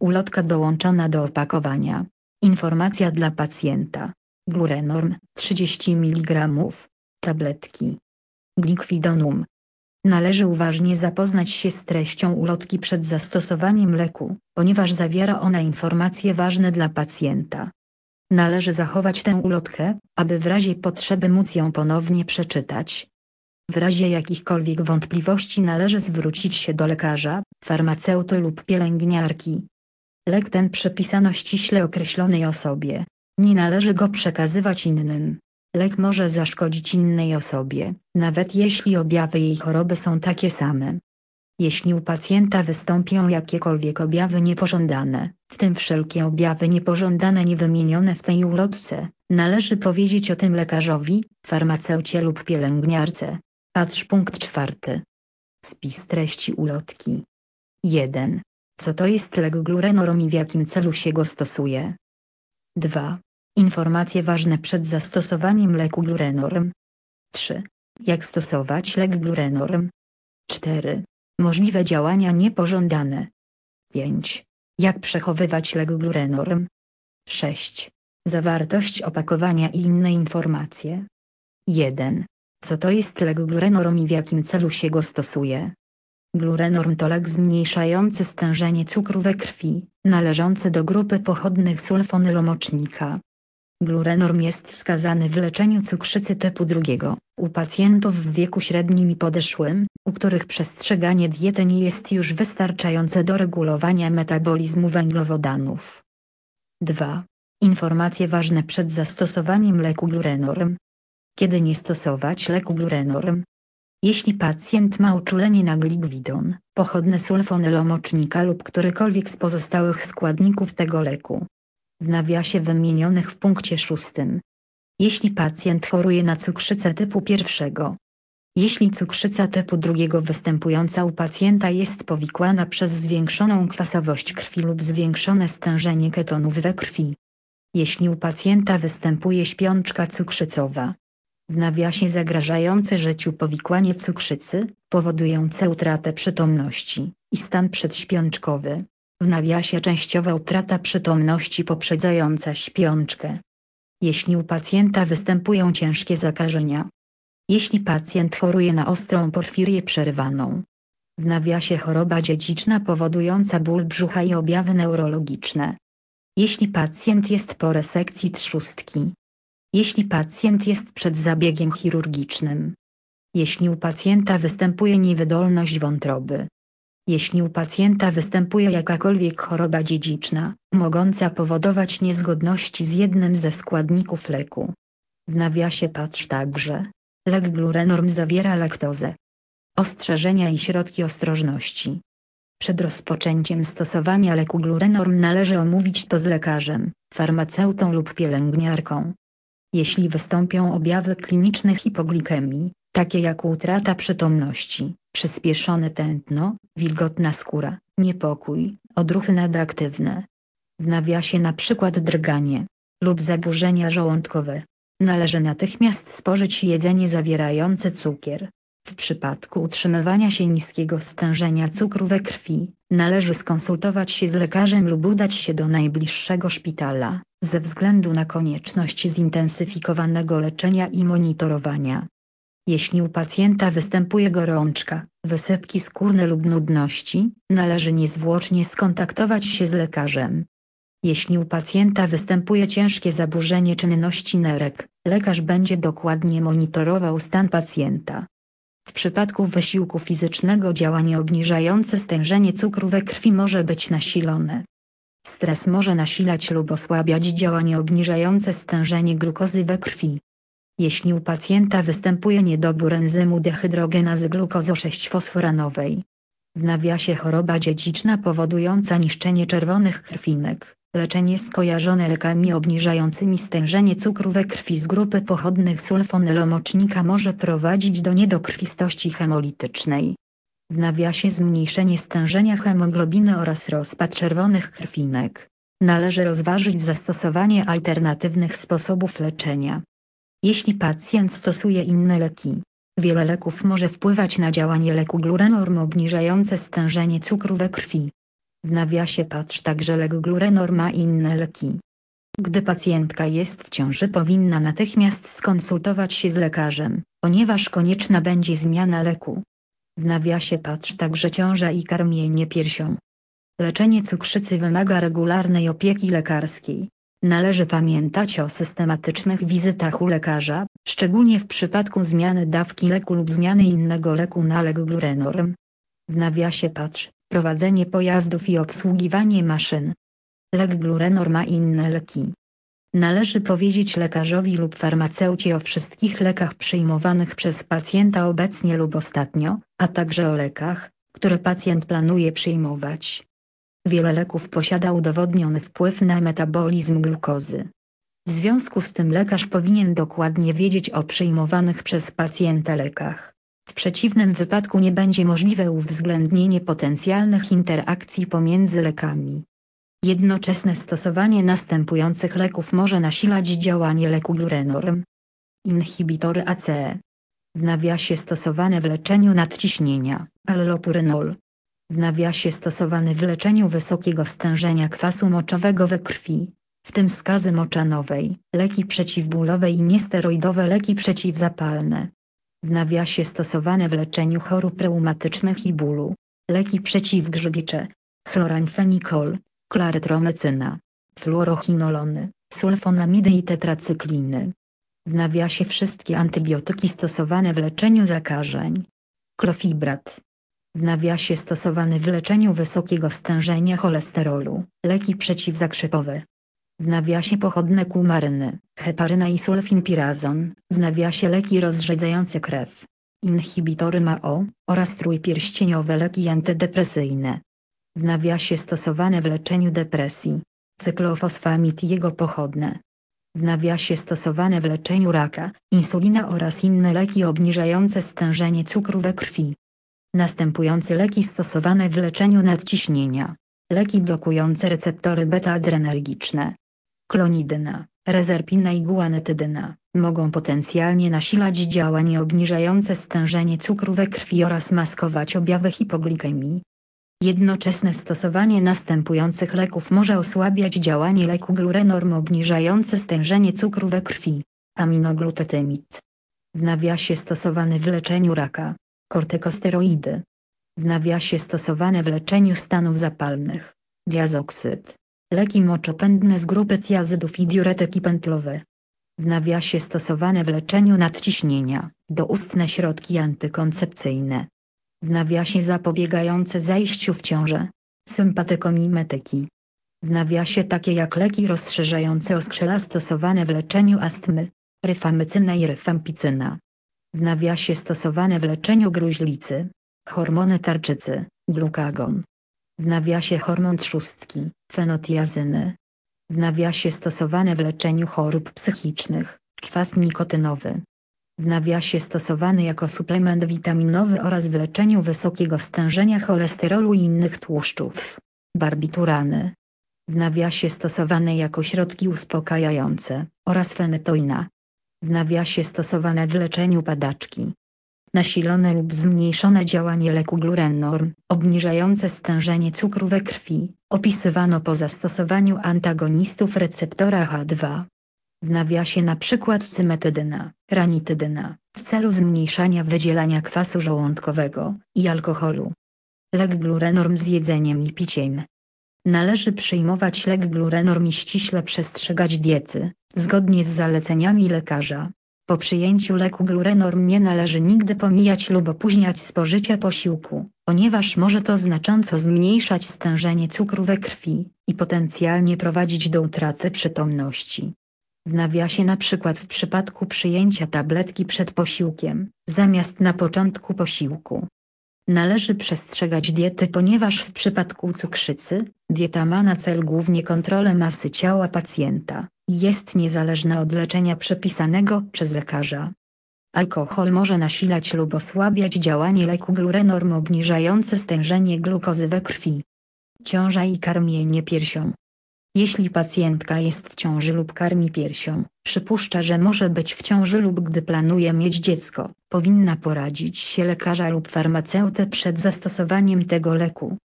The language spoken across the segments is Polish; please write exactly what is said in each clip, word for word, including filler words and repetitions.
Ulotka dołączona do opakowania. Informacja dla pacjenta. Glurenorm trzydzieści miligramów. Tabletki. Glikwidonum. Należy uważnie zapoznać się z treścią ulotki przed zastosowaniem leku, ponieważ zawiera ona informacje ważne dla pacjenta. Należy zachować tę ulotkę, aby w razie potrzeby móc ją ponownie przeczytać. W razie jakichkolwiek wątpliwości należy zwrócić się do lekarza, farmaceuty lub pielęgniarki. Lek ten przepisano ściśle określonej osobie. Nie należy go przekazywać innym. Lek może zaszkodzić innej osobie, nawet jeśli objawy jej choroby są takie same. Jeśli u pacjenta wystąpią jakiekolwiek objawy niepożądane, w tym wszelkie objawy niepożądane niewymienione w tej ulotce, należy powiedzieć o tym lekarzowi, farmaceucie lub pielęgniarce. Patrz punkt czwarty. Spis treści ulotki. jeden. Co to jest lek Glurenorm i w jakim celu się go stosuje? dwa. Informacje ważne przed zastosowaniem leku Glurenorm. trzy. Jak stosować lek Glurenorm? cztery. Możliwe działania niepożądane. pięć. Jak przechowywać lek Glurenorm? sześć. Zawartość opakowania i inne informacje. jeden. Co to jest lek Glurenorm i w jakim celu się go stosuje? Glurenorm to lek zmniejszający stężenie cukru we krwi, należący do grupy pochodnych sulfonylomocznika. Glurenorm jest wskazany w leczeniu cukrzycy typu drugiego, u pacjentów w wieku średnim i podeszłym, u których przestrzeganie diety nie jest już wystarczające do regulowania metabolizmu węglowodanów. dwa. Informacje ważne przed zastosowaniem leku Glurenorm. Kiedy nie stosować leku Glurenorm? Jeśli pacjent ma uczulenie na glikwidon, pochodne sulfonylomocznika lub którykolwiek z pozostałych składników tego leku. W nawiasie wymienionych w punkcie szóstym. Jeśli pacjent choruje na cukrzycę typu pierwszego. Jeśli cukrzyca typu drugiego występująca u pacjenta jest powikłana przez zwiększoną kwasowość krwi lub zwiększone stężenie ketonów we krwi. Jeśli u pacjenta występuje śpiączka cukrzycowa. W nawiasie zagrażające życiu powikłanie cukrzycy, powodujące utratę przytomności i stan przedśpiączkowy. W nawiasie częściowa utrata przytomności poprzedzająca śpiączkę. Jeśli u pacjenta występują ciężkie zakażenia. Jeśli pacjent choruje na ostrą porfirię przerywaną. W nawiasie choroba dziedziczna powodująca ból brzucha i objawy neurologiczne. Jeśli pacjent jest po resekcji trzustki. Jeśli pacjent jest przed zabiegiem chirurgicznym. Jeśli u pacjenta występuje niewydolność wątroby. Jeśli u pacjenta występuje jakakolwiek choroba dziedziczna, mogąca powodować niezgodności z jednym ze składników leku. W nawiasie patrz także. Lek Glurenorm zawiera laktozę. Ostrzeżenia i środki ostrożności. Przed rozpoczęciem stosowania leku Glurenorm należy omówić to z lekarzem, farmaceutą lub pielęgniarką. Jeśli wystąpią objawy kliniczne hipoglikemii, takie jak utrata przytomności, przyspieszone tętno, wilgotna skóra, niepokój, odruchy nadaktywne. W nawiasie na przykład drganie lub zaburzenia żołądkowe. Należy natychmiast spożyć jedzenie zawierające cukier. W przypadku utrzymywania się niskiego stężenia cukru we krwi, należy skonsultować się z lekarzem lub udać się do najbliższego szpitala, ze względu na konieczność zintensyfikowanego leczenia i monitorowania. Jeśli u pacjenta występuje gorączka, wysypki skórne lub nudności, należy niezwłocznie skontaktować się z lekarzem. Jeśli u pacjenta występuje ciężkie zaburzenie czynności nerek, lekarz będzie dokładnie monitorował stan pacjenta. W przypadku wysiłku fizycznego działanie obniżające stężenie cukru we krwi może być nasilone. Stres może nasilać lub osłabiać działanie obniżające stężenie glukozy we krwi. Jeśli u pacjenta występuje niedobór enzymu dehydrogenazy glukozy sześć fosforanowej. W nawiasie choroba dziedziczna powodująca niszczenie czerwonych krwinek. Leczenie skojarzone lekami obniżającymi stężenie cukru we krwi z grupy pochodnych sulfonylomocznika może prowadzić do niedokrwistości hemolitycznej. W nawiasie zmniejszenie stężenia hemoglobiny oraz rozpad czerwonych krwinek. Należy rozważyć zastosowanie alternatywnych sposobów leczenia. Jeśli pacjent stosuje inne leki, wiele leków może wpływać na działanie leku Glurenorm obniżające stężenie cukru we krwi. W nawiasie patrz także lek Glurenorm i inne leki. Gdy pacjentka jest w ciąży, powinna natychmiast skonsultować się z lekarzem, ponieważ konieczna będzie zmiana leku. W nawiasie patrz także ciąża i karmienie piersią. Leczenie cukrzycy wymaga regularnej opieki lekarskiej. Należy pamiętać o systematycznych wizytach u lekarza, szczególnie w przypadku zmiany dawki leku lub zmiany innego leku na lek Glurenorm. W nawiasie patrz, prowadzenie pojazdów i obsługiwanie maszyn. Lek Glurenorm i inne leki. Należy powiedzieć lekarzowi lub farmaceucie o wszystkich lekach przyjmowanych przez pacjenta obecnie lub ostatnio, a także o lekach, które pacjent planuje przyjmować. Wiele leków posiada udowodniony wpływ na metabolizm glukozy. W związku z tym lekarz powinien dokładnie wiedzieć o przyjmowanych przez pacjenta lekach. W przeciwnym wypadku nie będzie możliwe uwzględnienie potencjalnych interakcji pomiędzy lekami. Jednoczesne stosowanie następujących leków może nasilać działanie leku Glurenorm. Inhibitory A C E. W nawiasie stosowane w leczeniu nadciśnienia, allopurinol. W nawiasie stosowany w leczeniu wysokiego stężenia kwasu moczowego we krwi, w tym skazy moczanowej, leki przeciwbólowe i niesteroidowe leki przeciwzapalne. W nawiasie stosowane w leczeniu chorób reumatycznych i bólu, leki przeciwgrzybicze, chloramfenikol, klarytromecyna, fluorochinolony, sulfonamidy i tetracykliny. W nawiasie wszystkie antybiotyki stosowane w leczeniu zakażeń. Klofibrat. W nawiasie stosowany w leczeniu wysokiego stężenia cholesterolu, leki przeciwzakrzepowe. W nawiasie pochodne kumaryny, heparyna i sulfinpirazon, w nawiasie leki rozrzedzające krew. Inhibitory M A O, oraz trójpierścieniowe leki antydepresyjne. W nawiasie stosowane w leczeniu depresji. Cyklofosfamid i jego pochodne. W nawiasie stosowane w leczeniu raka, insulina oraz inne leki obniżające stężenie cukru we krwi. Następujące leki stosowane w leczeniu nadciśnienia. Leki blokujące receptory beta-adrenergiczne. Klonidyna, rezerpina i guanetydyna, mogą potencjalnie nasilać działanie obniżające stężenie cukru we krwi oraz maskować objawy hipoglikemii. Jednoczesne stosowanie następujących leków może osłabiać działanie leku Glurenorm obniżające stężenie cukru we krwi. Aminoglutetemid. W nawiasie stosowany w leczeniu raka. Kortykosteroidy. W nawiasie stosowane w leczeniu stanów zapalnych. Diazoksyd. Leki moczopędne z grupy tiazydów i diuretyki pętlowe. W nawiasie stosowane w leczeniu nadciśnienia. Doustne środki antykoncepcyjne. W nawiasie zapobiegające zajściu w ciążę. Sympatykomimetyki. W nawiasie takie jak leki rozszerzające oskrzela stosowane w leczeniu astmy. Ryfamycyna i ryfampicyna. W nawiasie stosowane w leczeniu gruźlicy. Hormony tarczycy, glukagon. W nawiasie hormon trzustki, fenotiazyny. W nawiasie stosowane w leczeniu chorób psychicznych, kwas nikotynowy. W nawiasie stosowany jako suplement witaminowy oraz w leczeniu wysokiego stężenia cholesterolu i innych tłuszczów. Barbiturany. W nawiasie stosowane jako środki uspokajające, oraz fenetoina. W nawiasie stosowane w leczeniu padaczki. Nasilone lub zmniejszone działanie leku Glurenorm, obniżające stężenie cukru we krwi, opisywano po zastosowaniu antagonistów receptora H dwa. W nawiasie np. cymetydyna, ranitydyna, w celu zmniejszania wydzielania kwasu żołądkowego i alkoholu. Lek Glurenorm z jedzeniem i piciem. Należy przyjmować lek Glurenorm i ściśle przestrzegać diety, zgodnie z zaleceniami lekarza. Po przyjęciu leku Glurenorm nie należy nigdy pomijać lub opóźniać spożycia posiłku, ponieważ może to znacząco zmniejszać stężenie cukru we krwi i potencjalnie prowadzić do utraty przytomności. W nawiasie np. w przypadku przyjęcia tabletki przed posiłkiem, zamiast na początku posiłku. Należy przestrzegać diety, ponieważ w przypadku cukrzycy, dieta ma na celu głównie kontrolę masy ciała pacjenta i jest niezależna od leczenia przepisanego przez lekarza. Alkohol może nasilać lub osłabiać działanie leku Glurenorm obniżające stężenie glukozy we krwi. Ciąża i karmienie piersią. Jeśli pacjentka jest w ciąży lub karmi piersią, przypuszcza, że może być w ciąży lub gdy planuje mieć dziecko, powinna poradzić się lekarza lub farmaceutę przed zastosowaniem tego leku.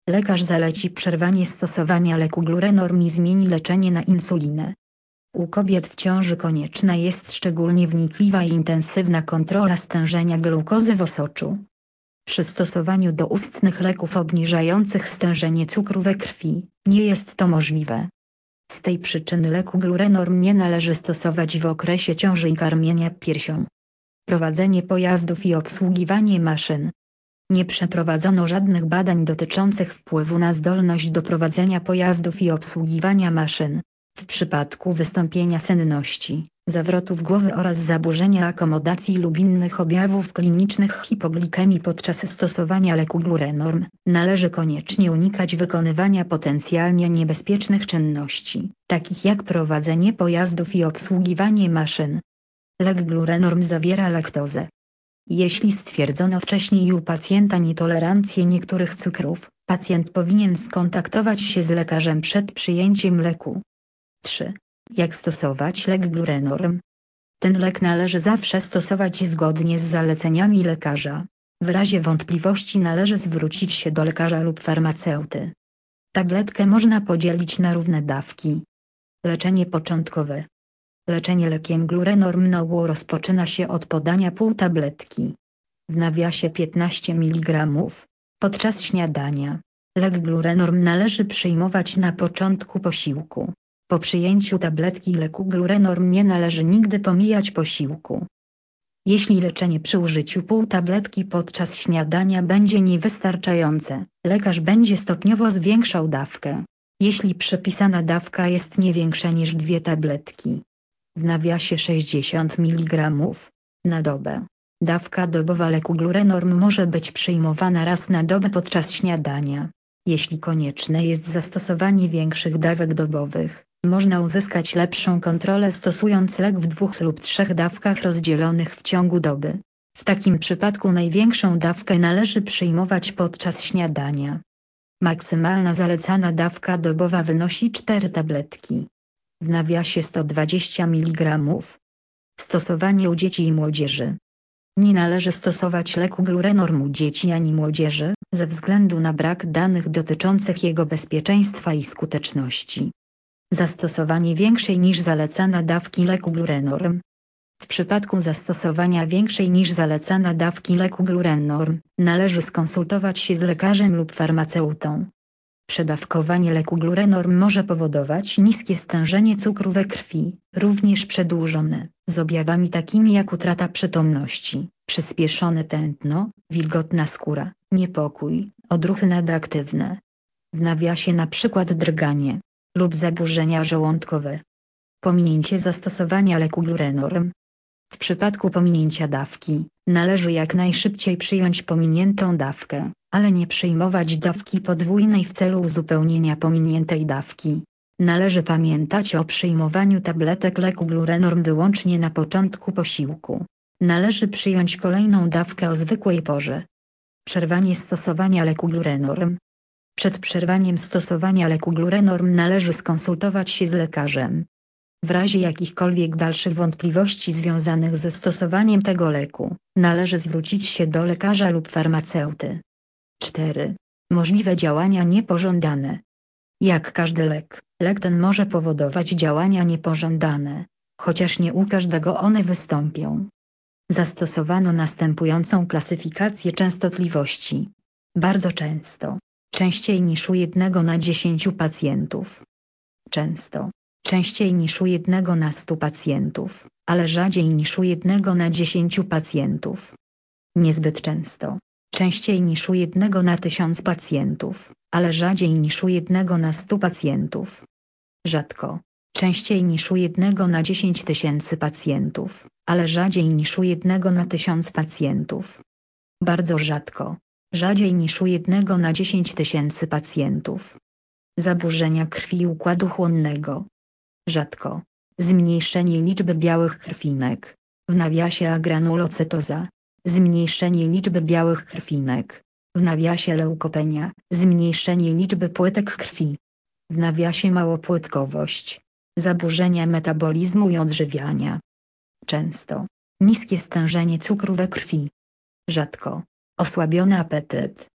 Lekarz zaleci przerwanie stosowania leku Glurenorm i zmieni leczenie na insulinę. U kobiet w ciąży konieczna jest szczególnie wnikliwa i intensywna kontrola stężenia glukozy w osoczu. Przy stosowaniu doustnych leków obniżających stężenie cukru we krwi, nie jest to możliwe. Z tej przyczyny leku Glurenorm nie należy stosować w okresie ciąży i karmienia piersią. Prowadzenie pojazdów i obsługiwanie maszyn. Nie przeprowadzono żadnych badań dotyczących wpływu na zdolność do prowadzenia pojazdów i obsługiwania maszyn. W przypadku wystąpienia senności, zawrotów głowy oraz zaburzenia akomodacji lub innych objawów klinicznych hipoglikemii podczas stosowania leku Glurenorm, należy koniecznie unikać wykonywania potencjalnie niebezpiecznych czynności, takich jak prowadzenie pojazdów i obsługiwanie maszyn. Lek Glurenorm zawiera laktozę. Jeśli stwierdzono wcześniej u pacjenta nietolerancję niektórych cukrów, pacjent powinien skontaktować się z lekarzem przed przyjęciem leku. trzy. Jak stosować lek Glurenorm? Ten lek należy zawsze stosować zgodnie z zaleceniami lekarza. W razie wątpliwości należy zwrócić się do lekarza lub farmaceuty. Tabletkę można podzielić na równe dawki. Leczenie początkowe. Leczenie lekiem Glurenorm na ogół rozpoczyna się od podania pół tabletki. W nawiasie piętnaście miligramów. Podczas śniadania. Lek Glurenorm należy przyjmować na początku posiłku. Po przyjęciu tabletki leku Glurenorm nie należy nigdy pomijać posiłku. Jeśli leczenie przy użyciu pół tabletki podczas śniadania będzie niewystarczające, lekarz będzie stopniowo zwiększał dawkę. Jeśli przepisana dawka jest nie większa niż dwie tabletki. W nawiasie sześćdziesiąt miligramów na dobę. Dawka dobowa leku Glurenorm może być przyjmowana raz na dobę podczas śniadania. Jeśli konieczne jest zastosowanie większych dawek dobowych, można uzyskać lepszą kontrolę stosując lek w dwóch lub trzech dawkach rozdzielonych w ciągu doby. W takim przypadku największą dawkę należy przyjmować podczas śniadania. Maksymalna zalecana dawka dobowa wynosi cztery tabletki. W nawiasie sto dwadzieścia miligramów. Stosowanie u dzieci i młodzieży. Nie należy stosować leku Glurenorm u dzieci ani młodzieży, ze względu na brak danych dotyczących jego bezpieczeństwa i skuteczności. Zastosowanie większej niż zalecana dawki leku Glurenorm. W przypadku zastosowania większej niż zalecana dawki leku Glurenorm, należy skonsultować się z lekarzem lub farmaceutą. Przedawkowanie leku Glurenorm może powodować niskie stężenie cukru we krwi, również przedłużone, z objawami takimi jak utrata przytomności, przyspieszone tętno, wilgotna skóra, niepokój, odruchy nadaktywne. W nawiasie na przykład drganie lub zaburzenia żołądkowe. Pominięcie zastosowania leku Glurenorm. W przypadku pominięcia dawki, należy jak najszybciej przyjąć pominiętą dawkę, ale nie przyjmować dawki podwójnej w celu uzupełnienia pominiętej dawki. Należy pamiętać o przyjmowaniu tabletek leku Glurenorm wyłącznie na początku posiłku. Należy przyjąć kolejną dawkę o zwykłej porze. Przerwanie stosowania leku Glurenorm. Przed przerwaniem stosowania leku Glurenorm należy skonsultować się z lekarzem. W razie jakichkolwiek dalszych wątpliwości związanych ze stosowaniem tego leku, należy zwrócić się do lekarza lub farmaceuty. cztery. Możliwe działania niepożądane. Jak każdy lek, lek ten może powodować działania niepożądane, chociaż nie u każdego one wystąpią. Zastosowano następującą klasyfikację częstotliwości. Bardzo często. Częściej niż u jednego na dziesięciu pacjentów. Często. Częściej niż u jednego na stu pacjentów, ale rzadziej niż u jednego na dziesięciu pacjentów. Niezbyt często. Częściej niż u jednego na tysiąc pacjentów, ale rzadziej niż u jednego na stu pacjentów. Rzadko. Częściej niż u jednego na dziesięć tysięcy pacjentów, ale rzadziej niż u jednego na tysiąc pacjentów. Bardzo rzadko. Rzadziej niż u jednego na dziesięć tysięcy pacjentów. Zaburzenia krwi układu chłonnego. Rzadko. Zmniejszenie liczby białych krwinek. W nawiasie agranulocytoza. Zmniejszenie liczby białych krwinek. W nawiasie leukopenia. Zmniejszenie liczby płytek krwi. W nawiasie małopłytkowość. Zaburzenia metabolizmu i odżywiania. Często. Niskie stężenie cukru we krwi. Rzadko. Osłabiony apetyt.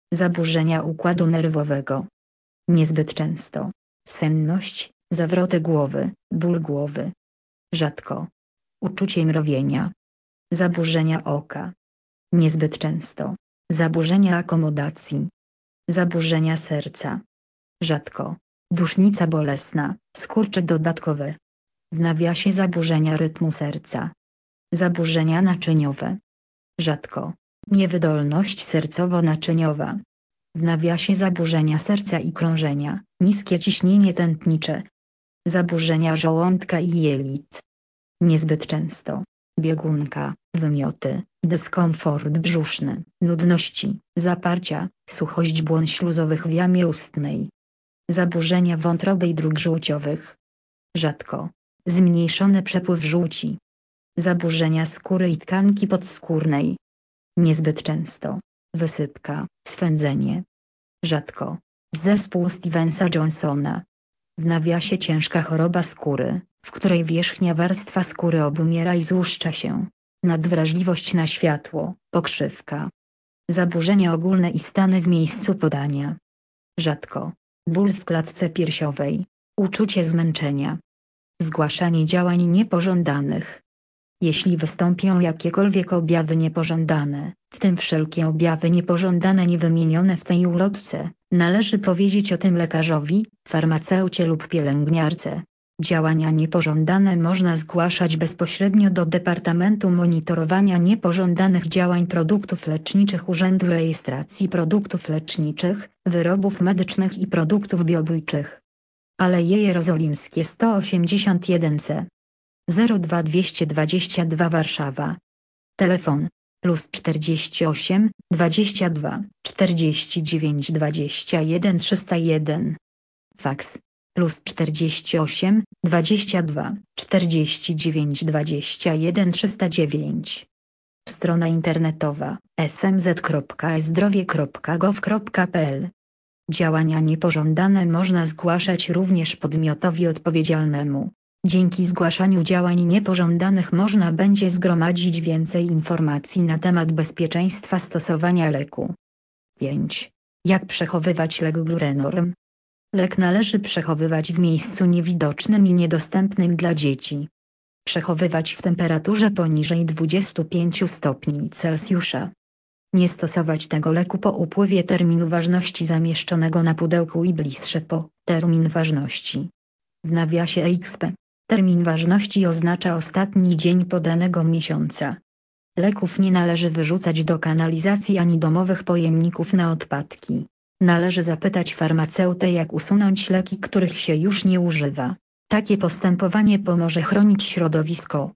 Zaburzenia układu nerwowego. Niezbyt często. Senność, zawroty głowy, ból głowy. Rzadko. Uczucie mrowienia. Zaburzenia oka. Niezbyt często. Zaburzenia akomodacji. Zaburzenia serca. Rzadko. Dusznica bolesna, skurcze dodatkowe. W nawiasie zaburzenia rytmu serca. Zaburzenia naczyniowe. Rzadko. Niewydolność sercowo-naczyniowa. W nawiasie zaburzenia serca i krążenia, niskie ciśnienie tętnicze. Zaburzenia żołądka i jelit. Niezbyt często. Biegunka, wymioty, dyskomfort brzuszny, nudności, zaparcia, suchość błon śluzowych w jamie ustnej. Zaburzenia wątroby i dróg żółciowych. Rzadko. Zmniejszony przepływ żółci. Zaburzenia skóry i tkanki podskórnej. Niezbyt często. Wysypka, swędzenie. Rzadko. Zespół Stevensa-Johnsona. W nawiasie ciężka choroba skóry, w której wierzchnia warstwa skóry obumiera i złuszcza się. Nadwrażliwość na światło, pokrzywka. Zaburzenia ogólne i stany w miejscu podania. Rzadko. Ból w klatce piersiowej. Uczucie zmęczenia. Zgłaszanie działań niepożądanych. Jeśli wystąpią jakiekolwiek objawy niepożądane, w tym wszelkie objawy niepożądane niewymienione w tej ulotce, należy powiedzieć o tym lekarzowi, farmaceucie lub pielęgniarce. Działania niepożądane można zgłaszać bezpośrednio do Departamentu Monitorowania Niepożądanych Działań Produktów Leczniczych Urzędu Rejestracji Produktów Leczniczych, Wyrobów Medycznych i Produktów Biobójczych. Aleje Jerozolimskie sto osiemdziesiąt jeden C. zero dwa dwieście dwadzieścia dwa Warszawa. Telefon plus czterdzieści osiem, dwadzieścia dwa, czterdzieści dziewięć dwadzieścia jeden trzysta jeden. Faks plus czterdzieści osiem, dwadzieścia dwa, czterdzieści dziewięć dwadzieścia jeden trzysta dziewięć. Strona internetowa s m z kropka e zdrowie kropka gov kropka p l. Działania niepożądane można zgłaszać również podmiotowi odpowiedzialnemu. Dzięki zgłaszaniu działań niepożądanych można będzie zgromadzić więcej informacji na temat bezpieczeństwa stosowania leku. pięć. Jak przechowywać lek Glurenorm? Lek należy przechowywać w miejscu niewidocznym i niedostępnym dla dzieci. Przechowywać w temperaturze poniżej dwudziestu pięciu stopni Celsjusza. Nie stosować tego leku po upływie terminu ważności zamieszczonego na pudełku i bliższe po termin ważności. W nawiasie X P. Termin ważności oznacza ostatni dzień podanego miesiąca. Leków nie należy wyrzucać do kanalizacji ani domowych pojemników na odpadki. Należy zapytać farmaceutę, jak usunąć leki, których się już nie używa. Takie postępowanie pomoże chronić środowisko.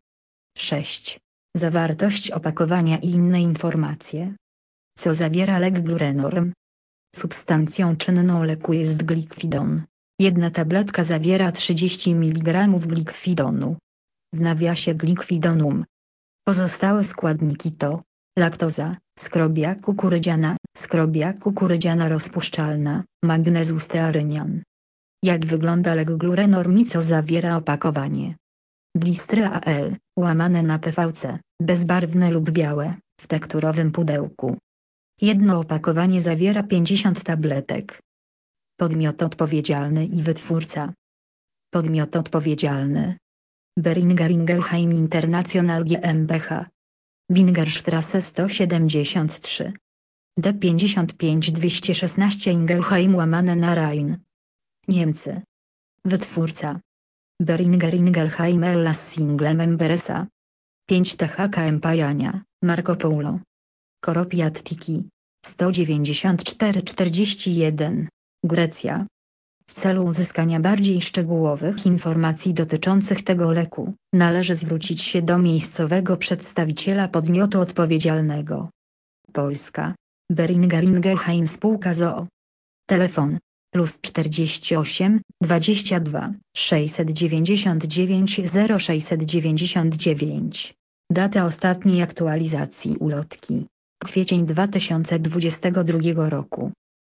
sześć. Zawartość opakowania i inne informacje. Co zawiera lek Glurenorm? Substancją czynną leku jest glikwidon. Jedna tabletka zawiera trzydzieści miligramów glikwidonu. W nawiasie glikwidonum. Pozostałe składniki to laktoza, skrobia kukurydziana, skrobia kukurydziana rozpuszczalna, magnezustearynian. Jak wygląda lek Glurenorm i co zawiera opakowanie? Blistry A L, łamane na P V C, bezbarwne lub białe, w tekturowym pudełku. Jedno opakowanie zawiera pięćdziesiąt tabletek. Podmiot odpowiedzialny i wytwórca. Podmiot odpowiedzialny. Boehringer Ingelheim International GmbH. Bingerstrasse sto siedemdziesiąt trzy. D pięćdziesiąt pięć dwieście szesnaście Ingelheim łamane na Rhein. Niemcy. Wytwórca. Boehringer Ingelheim Ellas Single Member S A. pięć T H K M Pajania, Marco Polo. Koropiattiki. sto dziewięćdziesiąt cztery czterdzieści jeden. Grecja. W celu uzyskania bardziej szczegółowych informacji dotyczących tego leku, należy zwrócić się do miejscowego przedstawiciela podmiotu odpowiedzialnego. Polska. Boehringer Ingelheim Spółka z o o. Telefon plus czterdzieści osiem, dwadzieścia dwa, sześćset dziewięćdziesiąt dziewięć zero sześćset dziewięćdziesiąt dziewięć. Data ostatniej aktualizacji ulotki. Kwiecień dwa tysiące dwudziestego drugiego roku.